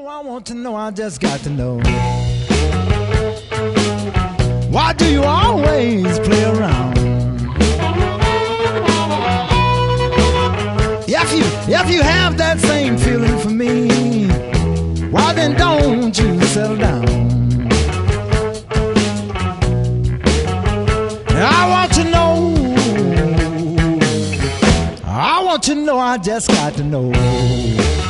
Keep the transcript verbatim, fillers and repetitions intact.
Oh, I want to know, I just got to know. Why do you always play around? If you, if you have that same feeling for me, why then don't you settle down? I want to know, I want to know, I just got to know.